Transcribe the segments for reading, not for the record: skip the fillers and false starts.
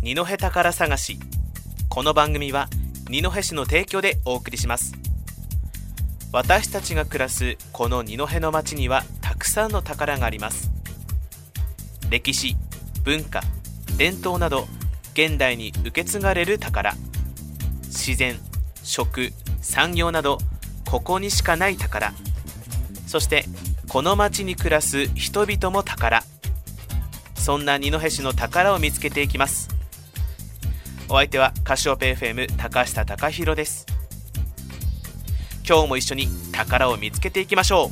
二戸宝探し。この番組は二戸市の提供でお送りします。私たちが暮らすこの二戸の町にはたくさんの宝があります。歴史、文化、伝統など現代に受け継がれる宝、自然、食、産業などここにしかない宝、そしてこの町に暮らす人々も宝。そんな二戸市の宝を見つけていきます。お相手はカシオペ FM 高下貴弘です。今日も一緒に宝を見つけていきましょう。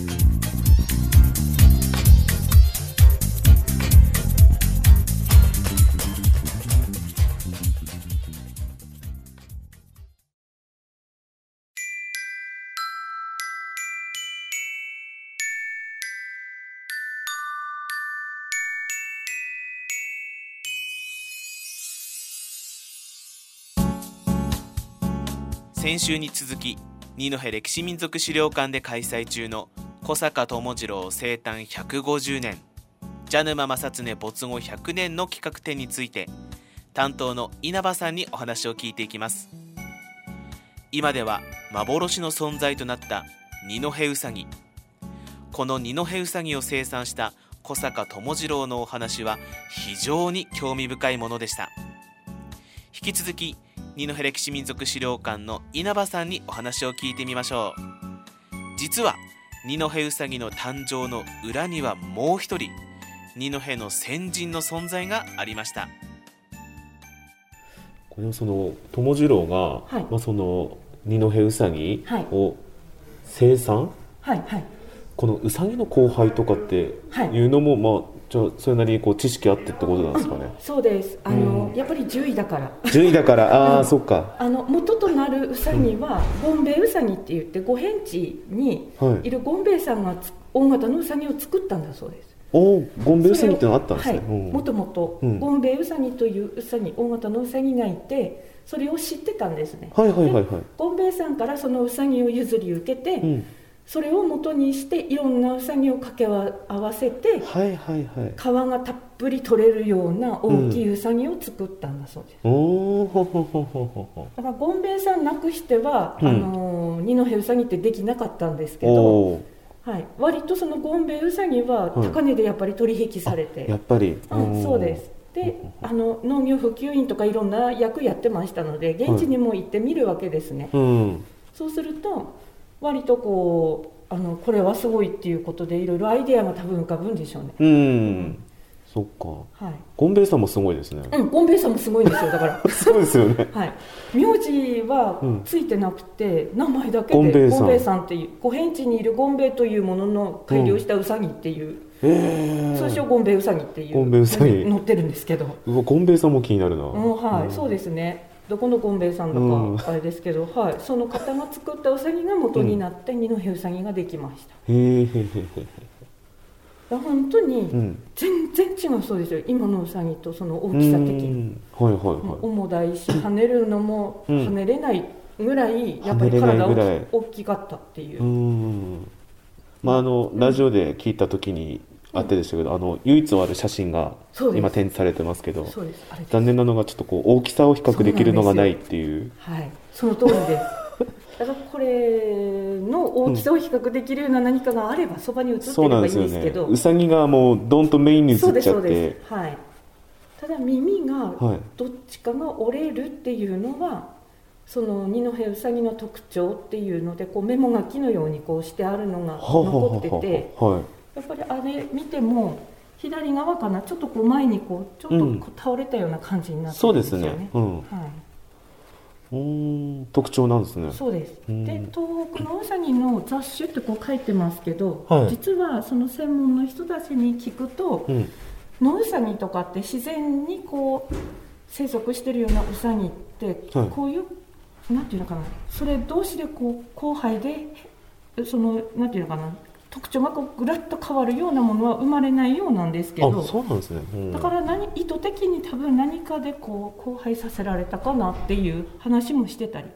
先週に続き、二戸歴史民族資料館で開催中の小坂友次郎生誕150年蛇沼正恒没後100年の企画展について、担当の稲葉さんにお話を聞いていきます。今では幻の存在となった二戸うさぎ。この二戸うさぎを生産した小坂友次郎のお話は非常に興味深いものでした。引き続き二戸歴史民族資料館の稲葉さんにお話を聞いてみましょう。実は二戸うさぎの誕生の裏にはもう一人、二戸の先人の存在がありました。 このその友次郎が、 はい、 その二戸うさぎを生産、 はいはい、 このうさぎの交配とかっていうのも、それなりにこう知識あってってことなんですかね。 そうです。やっぱり獣医だからそっか。 元となるうさぎはゴンベイウサギって言って、五辺地にいるゴンベイさんが大型のうさぎを作ったんだそうです。 ゴンベイウサギってのあったんですね。 もともとゴンベイウサギといううさぎ、大型のうさぎがいて、それを知ってたんですね。ゴンベイさんからそのうさぎを譲り受けて、それを元にしていろんなうさぎを掛け合わせて、皮がたっぷり取れるような大きいうさぎを作ったんだそうです。だからゴンベイさんなくしては、二戸うさぎってできなかったんですけど、割とそのゴンベイウサギは高値でやっぱり取引されて、 やっぱり、 そうです。で、農業普及員とかいろんな役やってましたので、現地にも行ってみるわけですね。そうすると割とこれはすごいっていうことで、いろいろアイデアが多分浮かぶんでしょうね。 そっか。ゴンベイさんもすごいですね。 ゴンベイさんもすごいんですよ。だからそうですよね。 名字はついてなくて、名前だけでゴンベイさんっていう、五辺地にいるゴンベイというものの改良したウサギっていう、通称ゴンベイウサギっていう載ってるんですけど、 ゴンベイさんも気になるな。 そうですね。どこのゴンベイさんだかあれですけど、その方が作ったウサギが元になって二戸ウサギができました。本当に全然違うそうですよ、今のウサギとその大きさ的に。重たいし、跳ねるのも跳ねれないぐらい、やっぱり体が大きかったっていう。 ラジオで聞いた時にあってでしたけど、唯一ある写真が今展示されてますけど、残念なのがちょっとこう大きさを比較できるのがないっていう。 その通りです。だからこれの大きさを比較できるような何かがあれば、そばに映ってればいいんですけど、 うさぎがもうドンとメインに映っちゃって、 ただ耳がどっちかが折れるっていうのは、その二戸うさぎの特徴っていうので、こうメモ書きのようにこうしてあるのが残ってて、やっぱりあれ見ても左側かな、ちょっとこう前にこうちょっとこう倒れたような感じになってるんですよね。 特徴なんですね。 そうです。で、東北のうさぎの雑種ってこう書いてますけど、実はその専門の人たちに聞くと、野うさぎとかって自然にこう生息してるようなうさぎって、こういうなんていうのかな、それ同士でこう交配でそのなんていうのかな、特徴がこうぐらっと変わるようなものは生まれないようなんですけど、 そうなんですね。 だから意図的に多分何かでこう交配させられたかなっていう話もしてたり。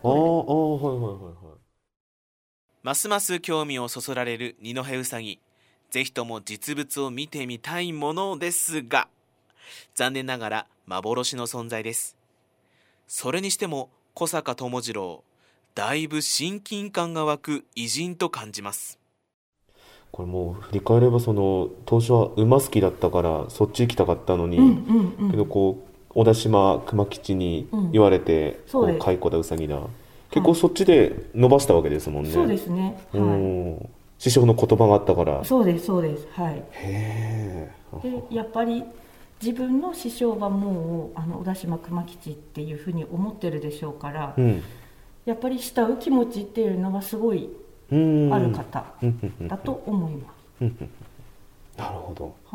ますます興味をそそられる二戸うさぎ。ぜひとも実物を見てみたいものですが、 残念ながら幻の存在です。それにしても小坂友次郎、だいぶ親近感が湧く偉人と感じます。 これもう振り返れば当初は馬好きだったからそっち行きたかったのに、けど小田島熊吉に言われて、蚕だうさぎだ、結構そっちで伸ばしたわけですもんね。 そうですね、 師匠の言葉があったから。 そうですそうです、はい。でやっぱり自分の師匠はもう小田島熊吉っていうふうに思ってるでしょうから、やっぱり慕う気持ちっていうのはすごいある方だと思います。 なるほど。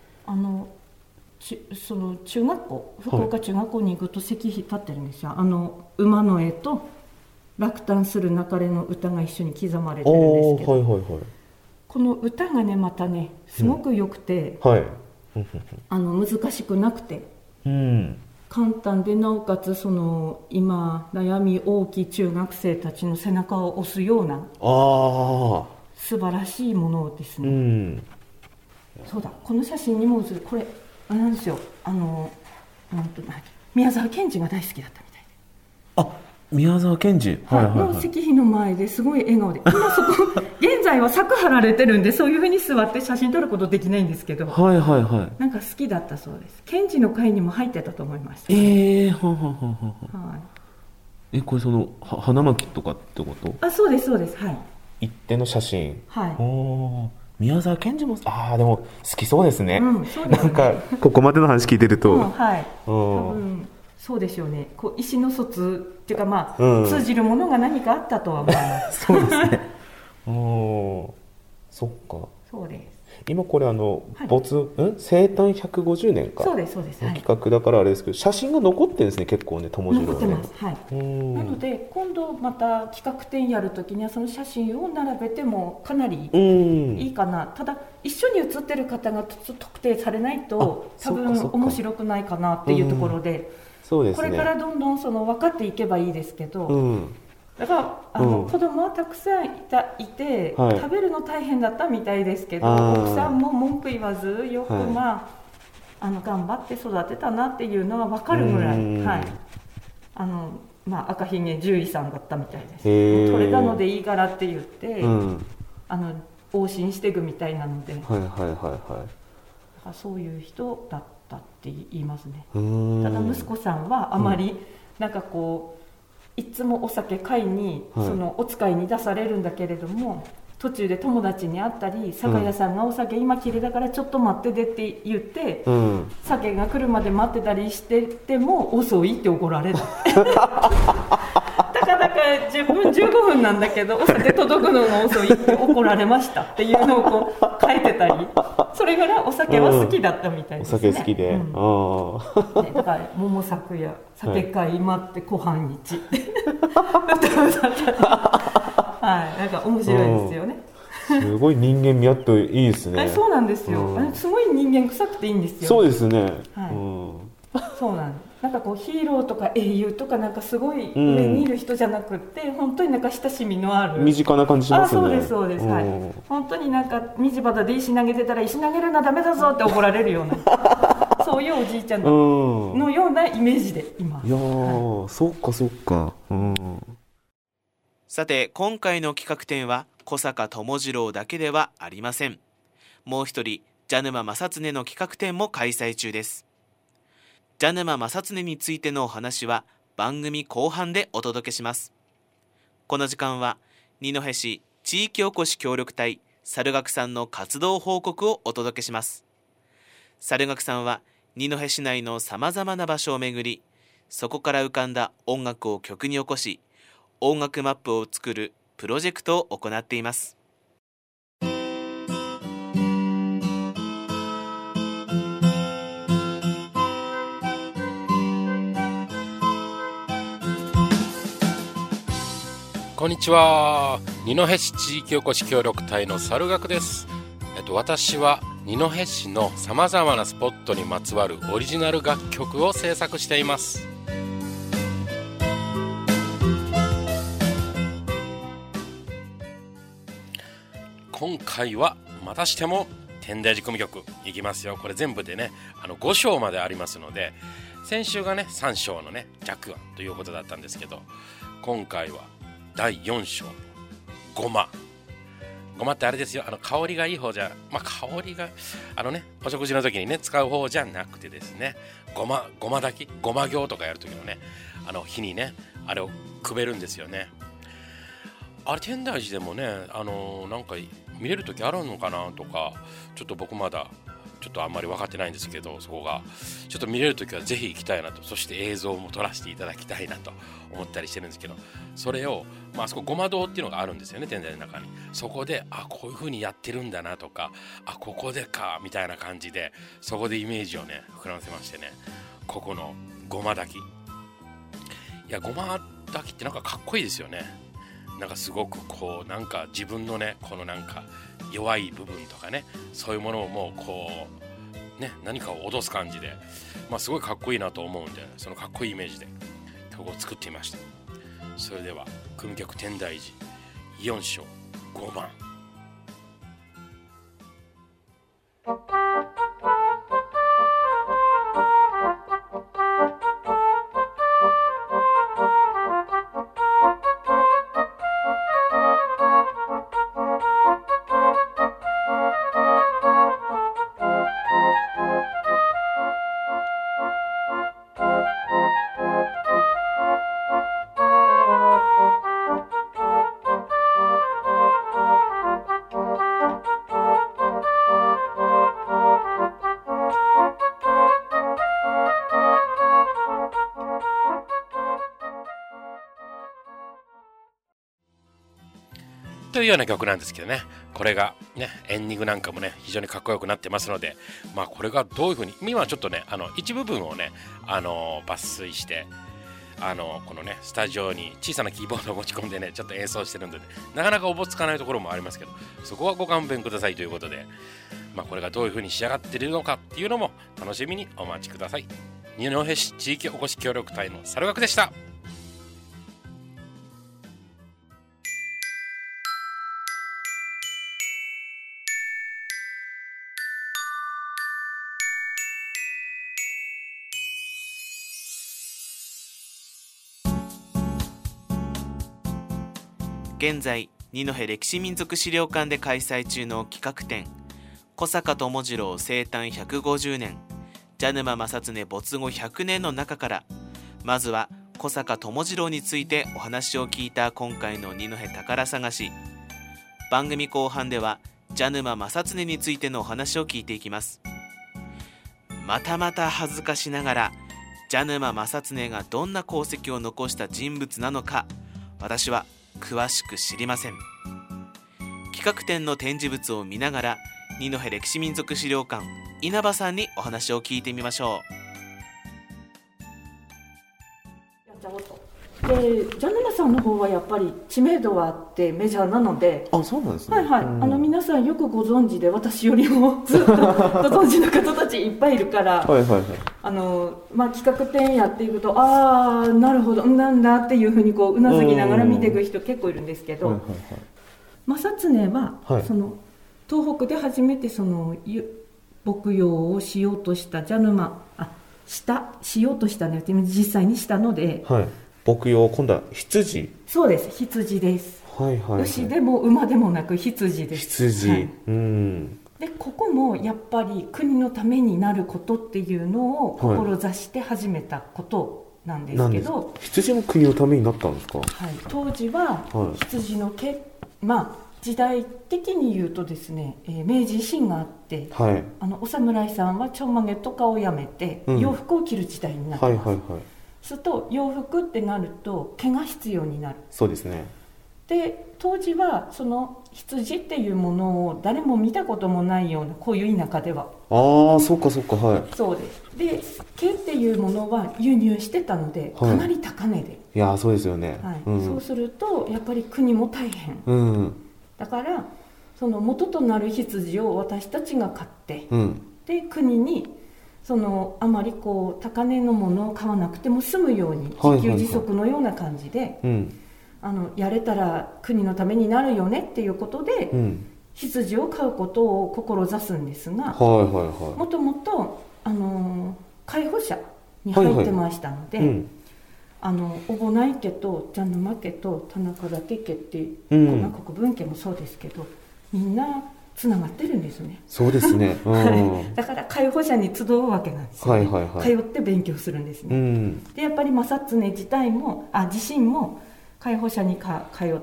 その中学校、福岡中学校に行くと石碑立ってるんですよ。馬の絵と落胆する流れの歌が一緒に刻まれてるんですけど、この歌がねまたねすごく良くて、難しくなくて、簡単でなおかつ今悩み大きい中学生たちの背中を押すような素晴らしいものですね。そうだ、この写真にも写る、これなんですよ、宮沢賢治が大好きだったみたいで。 あ、宮沢賢治、 の石碑の前ですごい笑顔で、今そこ現在は柵張られてるんでそういうふうに座って写真撮ることできないんですけど、なんか好きだったそうです。賢治の会にも入ってたと思います。 これ花巻とかってこと？ あ、そうですそうです、はい。 一定の写真、宮沢賢治もでも好きそうですね。そうですね、なんかここまでの話聞いてると、多分そうでしょうね。意思の疎通っていうか、通じるものが何かあったとは思います。 そうですね。そっか。 そうです。 今これ生誕150年か。 そうですそうです。 企画だからあれですけど、写真が残ってるんですね、結構ね、友次郎ね。 残ってます。はい。なので今度また企画展やるときにはその写真を並べてもかなりいいかな。ただ一緒に写ってる方が特定されないと多分面白くないかなっていうところで。そうですね、これからどんどん分かっていけばいいですけど、だから子供はたくさんいて、食べるの大変だったみたいですけど、奥さんも文句言わずよく頑張って育てたなっていうのは分かるぐらい、赤ひげ獣医さんだったみたいです。取れたのでいいからって言って、往診していくみたいなので、そういう人だったって言いますね。ただ息子さんはあまりいつもお酒買いにお使いに出されるんだけれども、途中で友達に会ったり、酒屋さんがお酒今きれだからちょっと待ってでって言って、酒が来るまで待ってたりしてても遅いって怒られる。たかだか10分15分なんだけどお酒届くのが遅いって怒られましたっていうのを書いてたり、それぐらいお酒は好きだったみたいですね。 お酒好きで、 だから桃作や酒会待って小半日なんか面白いですよね。 すごい人間味あっていいですね。 そうなんですよ、すごい人間臭くていいんですよ。 そうですね、 そうなんです。なんかヒーローとか英雄とかなんかすごい上にいる人じゃなくて、本当になんか親しみのある身近な感じしますね。 そうですそうです、本当になんか道端で石投げてたら石投げるのはダメだぞって怒られるようなそういうおじいちゃんのようなイメージでいます。 いやそっかそっか。 さて今回の企画展は小坂友次郎だけではありません。もう一人蛇沼正恒の企画展も開催中です。蛇沼正恒についてのお話は番組後半でお届けします。この時間は二戸市地域おこし協力隊猿楽さんの活動報告をお届けします。猿楽さんは二戸市内のさまざまな場所を巡り、そこから浮かんだ音楽を曲に起こし、音楽マップを作るプロジェクトを行っています。 こんにちは。二戸市地域おこし協力隊の猿楽です。私は二戸市のさまざまなスポットにまつわるオリジナル楽曲を制作しています。今回はまたしても天台寺組曲いきますよ。これ全部でね5章までありますので、先週がね3章のね弱案ということだったんですけど、今回は第4章ごまってあれですよ、香りがいい方じゃ、香りがお食事の時にね使う方じゃなくてですね、ごま炊き、ごま行とかやる時のね火にねあれをくべるんですよね。あれ天台寺でもねなんか見れる時あるのかなとか、ちょっと僕まだちょっとあんまり分かってないんですけど、そこがちょっと見れる時はぜひ行きたいなと、そして映像も撮らせていただきたいなと思ったりしてるんですけど、それをあそこごま堂っていうのがあるんですよね、天台の中に。そこでこういう風にやってるんだなとか、ここでかみたいな感じで、そこでイメージをね膨らませましてね、ここのごま炊き、いやごま炊きってなんかかっこいいですよね。なんかすごくこうなんか自分のねこのなんか弱い部分とかね、そういうものをもうこうね何かを脅す感じで、すごいかっこいいなと思うんで、そのかっこいいイメージで曲を作ってみました。それでは組曲天台寺4章5番。というような曲なんですけどね、これがねエンディングなんかもね非常にかっこよくなってますので、これがどういう風に今はちょっとね一部分をね抜粋してこのねスタジオに小さなキーボードを持ち込んでねちょっと演奏してるんで、なかなかおぼつかないところもありますけど、そこはご勘弁くださいということで、これがどういう風に仕上がっているのかっていうのも楽しみにお待ちください。二戸市地域おこし協力隊の猿楽でした。 現在二戸歴史民族資料館で開催中の企画展、小坂友次郎生誕150年蛇沼正恒没後100年の中から、まずは小坂友次郎についてお話を聞いた今回の二戸宝探し。番組後半では蛇沼正恒についてのお話を聞いていきます。またまた恥ずかしながら蛇沼正恒がどんな功績を残した人物なのか、私は詳しく知りません。企画展の展示物を見ながら二戸歴史民族資料館稲葉さんにお話を聞いてみましょう。で蛇沼さんの方はやっぱり知名度はあってメジャーなので、 そうなんですね。 皆さんよくご存知で、私よりもずっとご存知の方たちいっぱいいるから企画展やっていくと、なるほどなんだっていうふうにこううなずきながら見ていく人結構いるんですけど、正恒は、その東北で初めてその牧羊をしようとしたしようとしたね、実際にしたので、 牧羊、今度は羊。 そうです、羊です。牛でも馬でもなく羊です。 羊、 でここもやっぱり国のためになることっていうのを志して始めたことなんですけど、 羊も国のためになったんですか？ 当時は羊の時代的に言うとですね、明治維新があって、お侍さんはちょんまげとかをやめて、洋服を着る時代になってます。すると洋服ってなると毛が必要になる。 そうですね。 で当時はその羊っていうものを誰も見たこともないような、こういう田舎では。 そうかそうか、 そうです。で毛っていうものは輸入してたので、かなり高値で、 いやそうですよね。 そうするとやっぱり国も大変、だからその元となる羊を私たちが買って、で国にそのあまりこう高値のものを買わなくても済むように、自給自足のような感じで、やれたら国のためになるよねっていうことで、 羊を飼うことを志すんですが、もともと介護者に入ってましたので、小保内家と茶沼家と田中田家って国分家もそうですけど、みんなつながってるんですね。 そうですね、 だから介護者に集うわけなんですよね、通って勉強するんですね、でやっぱり正常自身も介護者に通って、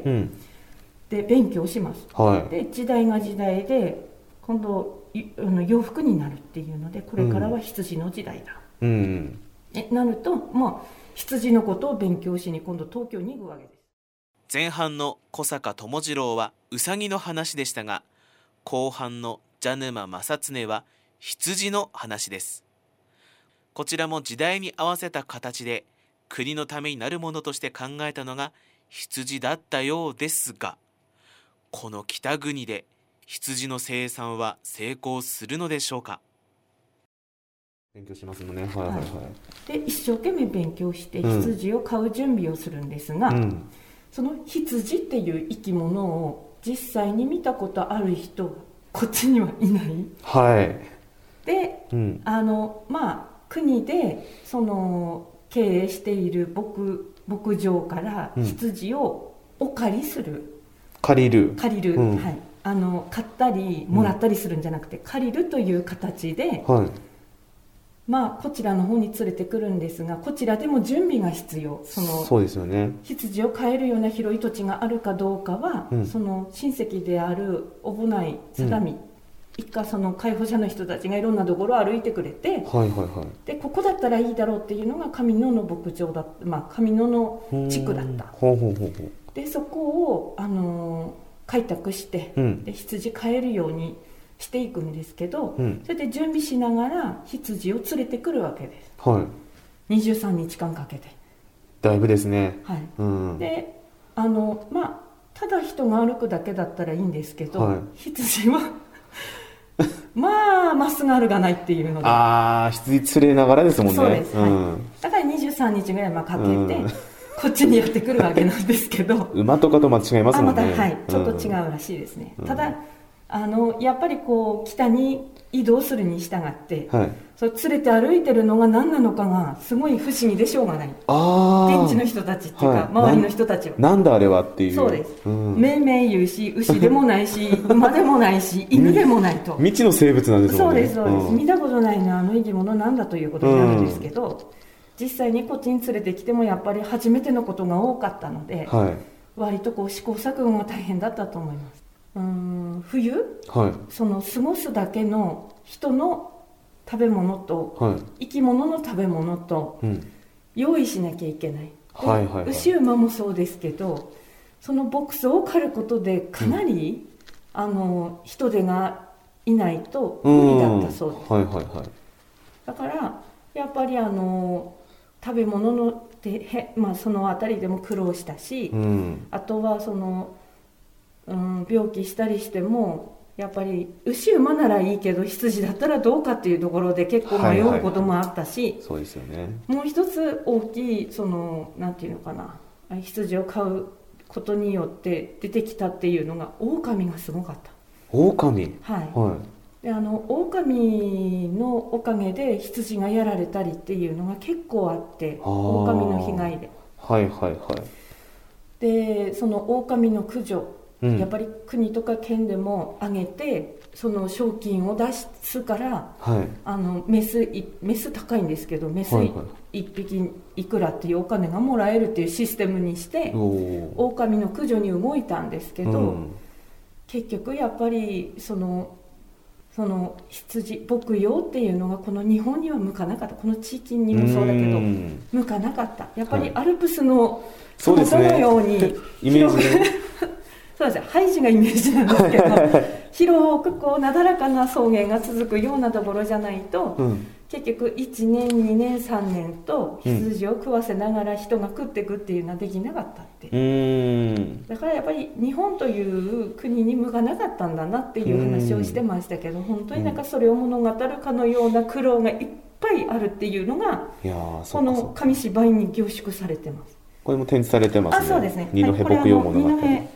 で勉強します、で時代が時代で今度洋服になるっていうので、これからは羊の時代だ、なると羊のことを勉強しに今度東京に行くわけです。 前半の小坂友次郎はうさぎの話でしたが、後半の茶沼正常は羊の話です。こちらも時代に合わせた形で国のためになるものとして考えたのが羊だったようですが、この北国で羊の生産は成功するのでしょうか。 勉強しますもんね。 で一生懸命勉強して羊を飼う準備をするんですが、その羊っていう生き物を実際に見たことある人がこっちにはいない。で、国でその経営している牧場から羊をお借りする、 借りる、 買ったりもらったりするんじゃなくて、借りるという形で、こちらの方に連れてくるんですが、こちらでも準備が必要。 そうですよね。 羊を飼えるような広い土地があるかどうかは、その親戚である小保内相模一家、その介護者の人たちがいろんなところを歩いてくれて、でここだったらいいだろうっていうのが上野の牧場だった、上野の地区だった。でそこを開拓して、で羊飼えるようにしていくんですけど、それで準備しながら羊を連れてくるわけです、23日間かけて。 だいぶですね。 でただ人が歩くだけだったらいいんですけど、羊はマスがあるがないっていうので、 羊連れながらですもんね。 そうです、だから23日ぐらいかけて、こっちにやってくるわけなんですけど馬とかとまた違いますもんね。 ちょっと違うらしいですね。ただやっぱり北に移動するに従って、それ連れて歩いてるのが何なのかがすごい不思議でしょうがない。現地の人たちっていうか、周りの人たちはなんだあれはっていう。 そうです、めいめい言うし、牛でもないし馬でもないし犬でもないと、 未知の生物なんですもんね。 そうです、見たことない生き物なんだということになるんですけど、実際にこっちに連れてきてもやっぱり初めてのことが多かったので、割と試行錯誤が大変だったと思います。冬、その過ごすだけの人の食べ物と、生き物の食べ物と、用意しなきゃいけない。牛馬もそうですけど、その牧草を刈ることでかなり、人手がいないと無理だったそうです。だからやっぱり食べ物のそのあたりでも苦労したし、あとは病気したりしてもやっぱり牛馬ならいいけど羊だったらどうかっていうところで結構迷うこともあったし、 そうですよね。もう一つ大きいなんていうのかな、羊を飼うことによって出てきたっていうのが狼がすごかった。 狼、 で狼のおかげで羊がやられたりっていうのが結構あって、狼の被害で、でその狼の駆除、やっぱり国とか県でも上げてその賞金を出すから、メス高いんですけど、メス1匹いくらっていうお金がもらえるっていうシステムにして狼の駆除に動いたんですけど、結局やっぱりその羊牧羊っていうのがこの日本には向かなかった。この地域にもそうだけど向かなかった。やっぱりアルプスのそのように広くそうです、ハイジがイメージなんですけど広くなだらかな草原が続くようなところじゃないと、結局1年2年3年と羊を食わせながら人が食っていくっていうのはできなかったって。だからやっぱり日本という国に向かなかったんだなっていう話をしてましたけど、本当にそれを物語るかのような苦労がいっぱいあるっていうのがこの紙芝居に凝縮されてます。 これも展示されてますね。 そうですね。 二戸牧羊物語。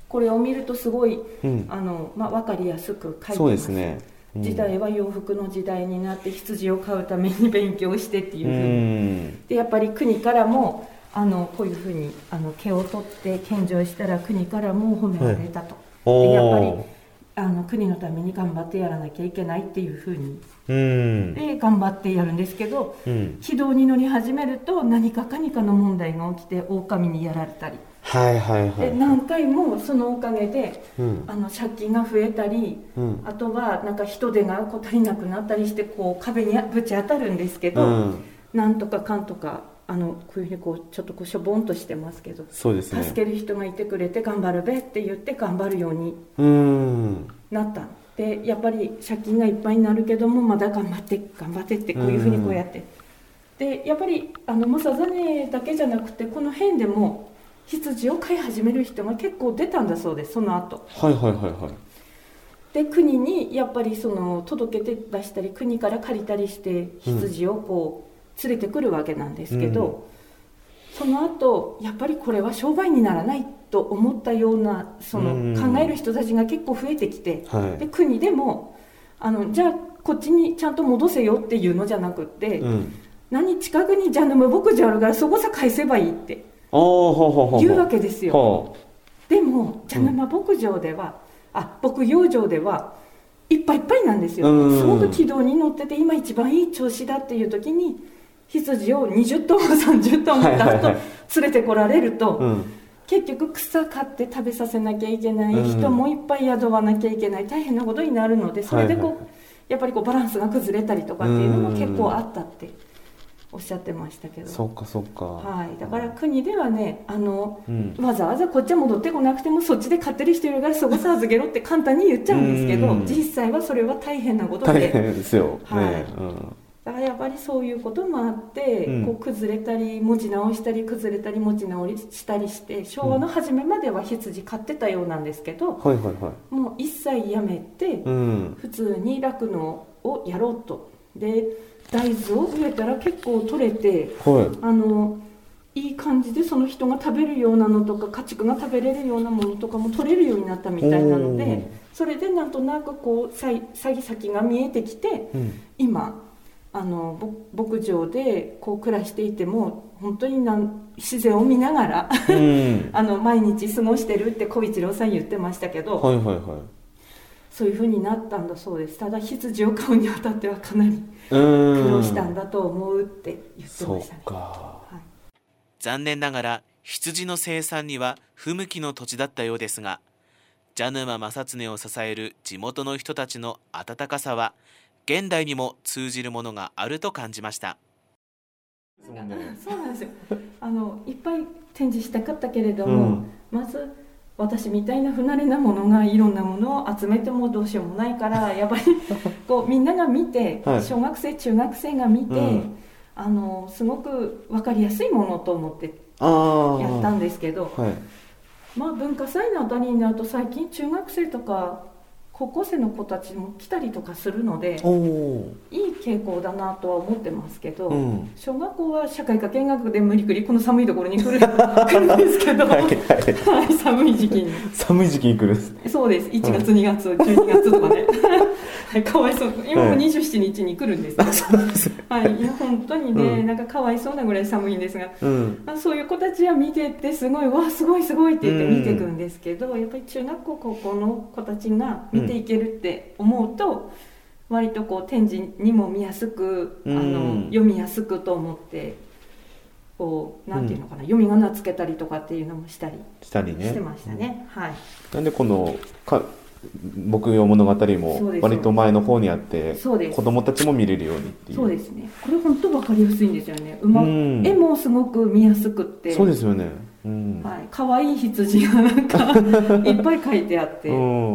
これを見るとすごい、分かりやすく書いてます。 そうですね。 時代は洋服の時代になって羊を飼うために勉強してっていうふうに、でやっぱり国からもこういうふうに毛を取って献上したら国からも褒められたと、でやっぱり国のために頑張ってやらなきゃいけないっていうふうに、で頑張ってやるんですけど、軌道に乗り始めると何かの問題が起きて狼にやられたり、で何回もそのおかげで、借金が増えたり、あとはなんか人手が足りなくなったりしてこう壁にぶち当たるんですけど、なんとかかんとかこういうふうにちょっとしょぼんとしてますけど、 そうですね、 助ける人がいてくれて頑張るべって言って頑張るようになった。でやっぱり借金がいっぱいになるけどもまだ頑張ってってこういうふうにこうやって、でやっぱりモサザネだけじゃなくてこの辺でも羊を飼い始める人が結構出たんだそうです、その後。で国にやっぱり届けて出したり国から借りたりして羊をこう連れてくるわけなんですけど、その後やっぱりこれは商売にならないと思ったような考える人たちが結構増えてきて、で国でもじゃあこっちにちゃんと戻せよっていうのじゃなくって、近くにジャヌム牧場あるからそこさ返せばいいって言うわけですよ。でもジャヌマ牧場では牧羊場ではいっぱいいっぱいなんですよ。すごく軌道に乗ってて今一番いい調子だっていう時に羊を20頭も30頭も連れてこられると、結局草買って食べさせなきゃいけない、人もいっぱい宿わなきゃいけない、大変なことになるので、それでやっぱりバランスが崩れたりとかっていうのも結構あったっておっしゃってましたけど。 そうか、 だから国ではねわざわざこっちは戻ってこなくてもそっちで飼ってる人いるからそこさ預けろって簡単に言っちゃうんですけど、実際はそれは大変なことで、 大変ですよ、 だからやっぱりそういうこともあって、崩れたり持ち直したり崩れたり持ち直したりして昭和の初めまでは羊飼ってたようなんですけど、もう一切やめて、普通に酪農をやろうと。で大豆を植えたら結構取れて、いい感じでその人が食べるようなのとか家畜が食べれるようなものとかも取れるようになったみたいなので、それでなんとなく先が見えてきて、今牧場で暮らしていても本当に自然を見ながら毎日過ごしてるって小一郎さん言ってましたけど、そういう風になったんだそうです。ただ羊を飼うにあたってはかなり苦労したんだと思うって言ってましたね。 残念ながら羊の生産には不向きの土地だったようですが、蛇沼正恒を支える地元の人たちの温かさは現代にも通じるものがあると感じました。 そうなんですよ。いっぱい展示したかったけれども、まず私みたいな不慣れなものがいろんなものを集めてもどうしようもないからやっぱりみんなが見て、小学生中学生が見て、すごく分かりやすいものと思ってやったんですけど、文化祭のあたりになると最近中学生とか高校生の子たちも来たりとかするのでいい傾向だなとは思ってますけど、小学校は社会科見学で無理くりこの寒いところに来るんですけど寒い時期に来る。 そうです。1月2月12月とかねかわいそう。今も27日に来るんですけど、いや本当にね、なんかかわいそうなぐらい寒いんですが、そういう子たちは見ててすごいわすごいすごいって言って見ていくんですけど、やっぱり中学校高校の子たちが見ていけるって思うと、割と展示にも見やすく読みやすくと思ってなんていうのかな、読み仮名つけたりとかっていうのもしたりしてましたね。 なんでこの牧羊物語も割と前の方にあって子供たちも見れるようにっていう。そうですね。これ本当分かりやすいんですよね。絵もすごく見やすくって、そうですよね。 可愛い羊がなんかいっぱい書いてあって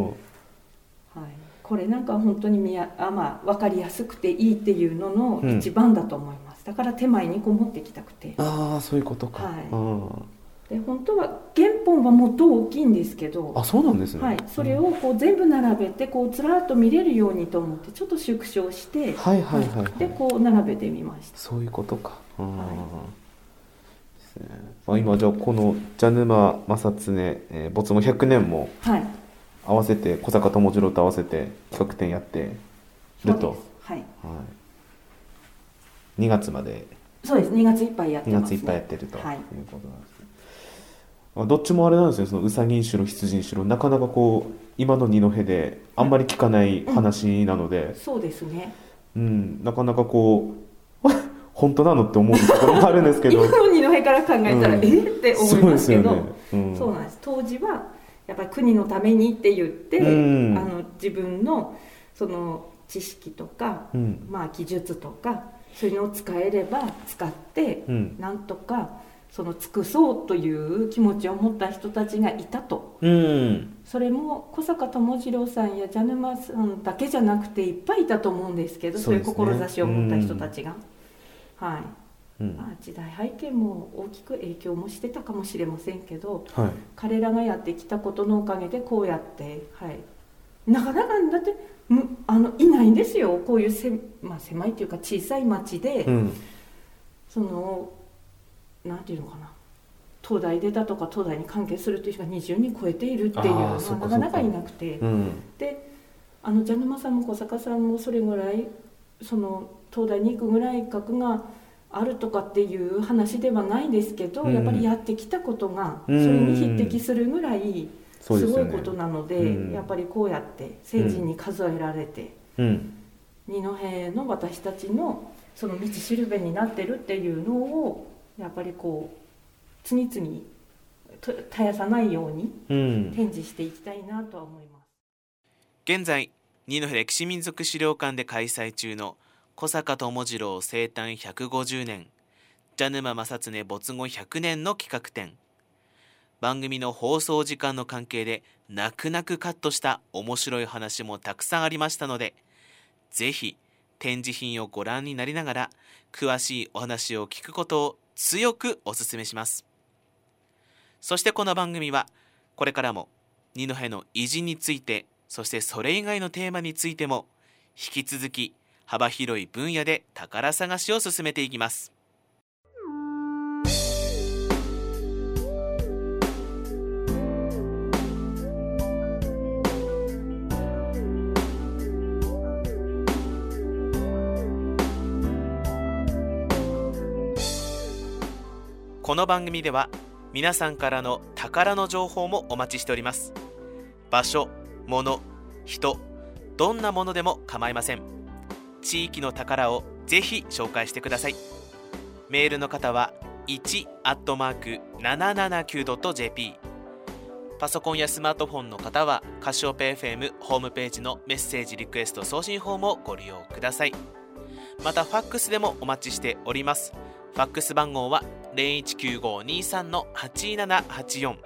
これなんか本当に分かりやすくていいっていうのの一番だと思います。だから手前に持ってきたくて。 そういうことか。 で本当は原本はもっと大きいんですけど、 そうなんですね。 それを全部並べてずらっと見れるようにと思ってちょっと縮小して、で並べてみました。 そういうことか。 ですね。今じゃあこの蛇沼正恒、没後100年も合わせて、小坂友次郎と合わせて企画展やってると。 はい、 2月まで。 そうです、2月いっぱいやってます、ね、 2月いっぱいやってるということなんですね。どっちもあれなんですよ、そのうさぎにしろ羊にしろ、なかなかこう今の二戸であんまり聞かない話なので、 そうですね、 なかなかこう本当なのって思うところもあるんですけど今の二戸から考えたら、って思いますけど、そうなんです。当時はやっぱり国のためにって言って、自分のその知識とか、技術とかそういうのを使えれば使って、なんとかその尽くそうという気持ちを持った人たちがいたと、それも小坂友次郎さんや蛇沼さんだけじゃなくていっぱいいたと思うんですけど、そういう志を持った人たちが、時代背景も大きく影響もしてたかもしれませんけど、彼らがやってきたことのおかげでこうやって、なかなかだっていないんですよ、こういう狭いというか小さい町で、そのなんていうのかな、東大出たとか東大に関係するという人が20人超えているっていうのはなかなかいなくて、で蛇沼さんも小坂さんもそれぐらいその東大に行くぐらい格があるとかっていう話ではないですけど、やっぱりやってきたことがそれに匹敵するぐらいすごいことなので、やっぱりこうやって先人に数えられて、二戸の私たちのその道しるべになってるっていうのをやっぱりこう次々絶やさないように展示していきたいなとは思います。 現在二戸歴史民族資料館で開催中の小坂友次郎生誕150年蛇沼正恒没後100年の企画展、番組の放送時間の関係で泣く泣くカットした面白い話もたくさんありましたので、ぜひ展示品をご覧になりながら詳しいお話を聞くことを強くお勧めします。そしてこの番組はこれからも二戸の偉人について、そしてそれ以外のテーマについても引き続き幅広い分野で宝探しを進めていきます。この番組では皆さんからの宝の情報もお待ちしております。場所、物、人、どんなものでも構いません。地域の宝をぜひ紹介してください。メールの方は 1@779.jp、 パソコンやスマートフォンの方はカシオペ FM ホームページのメッセージリクエスト送信フォームをご利用ください。またファックスでもお待ちしております。ファックス番号は 019523-8784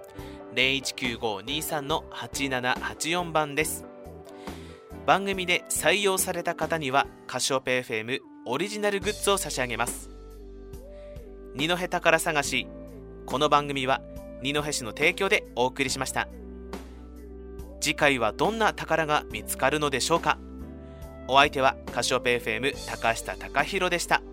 019523-8784 番です。番組で採用された方にはカシオペ FM オリジナルグッズを差し上げます。二戸宝探し、この番組は二戸市の提供でお送りしました。次回はどんな宝が見つかるのでしょうか。お相手はカシオペ FM 高下貴弘でした。